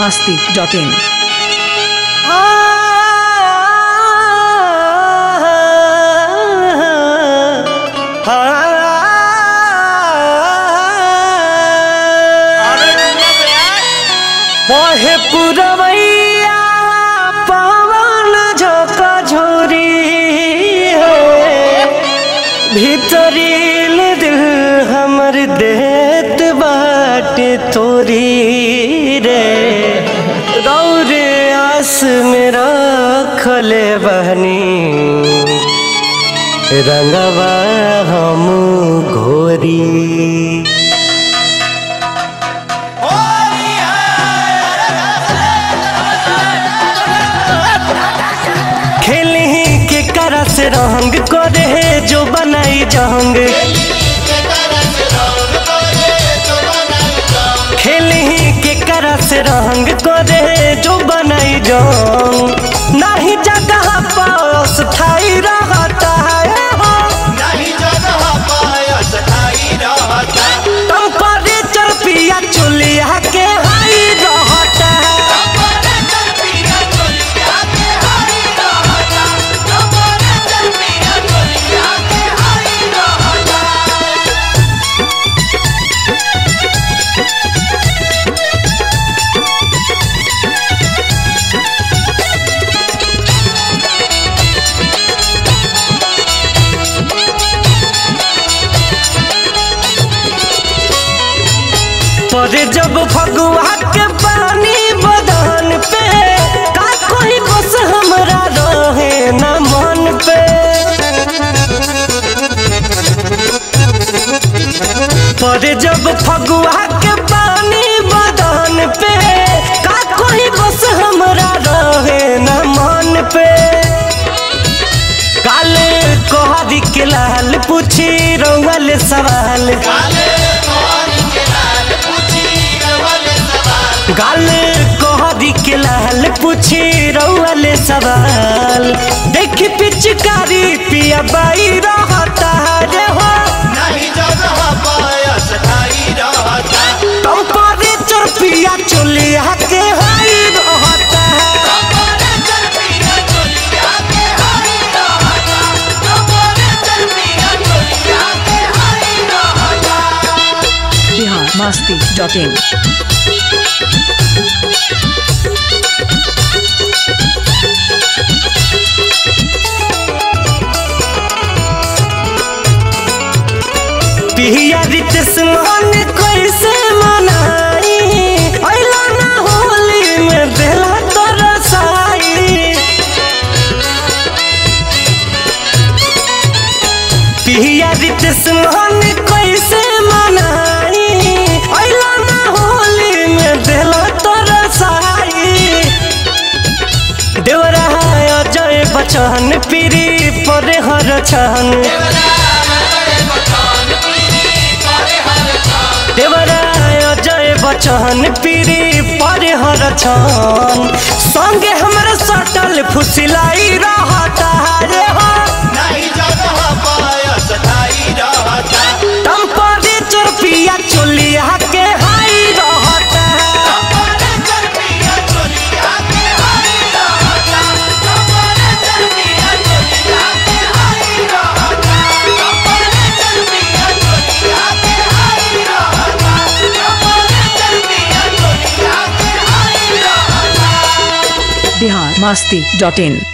biharmasti.in। बहे पुरवैया पवन झोंका झोरी भीतरील दिल हमर देत बाटे तोरी रे गौरे आस में रखले बहनी रंगवा हम घोरी करस रंग करे जो बनाई जंग खेली के करस रंग करे जो बनाई जंग नहीं जगह पास ठाई रहता है नहीं जगह पास ठाई रहता टेम्परेचर पिया चुलिया के हाई रहता है पर जब फगुआ के पानी बदन पे का कोई बस हमरा रहे न मन पे पर जब फगुआ के पानी बदन पे का कोई बस हमरा रहे न मन पे काले कोहरी के लाल पूछी रउल सवाल गाले कोहरी के लाल पूछी रउल सवाल देखी पिचकारी पिया बाई रहता रे हो नहीं जगह पास ठाई रहता टेम्परेचर पिया चुलिया के हाई रहता है biharmasti.in। पिया रितेश मन कैसे मनाई अइला ना होली में देला तरसाई पिया रितेश मन कैसे मनाई अइला ना होली में देला तरसाई देवरा अजय बचन पीरी परे हर छन देवरा अजय बचन पीरी पर हर छन संगे हमरा सटल फुसिलाई रहता रे हो नहीं जगह पास ठाई रहता टेम्परेचर पिया चुलिया के हाई रहता है biharmasti.in।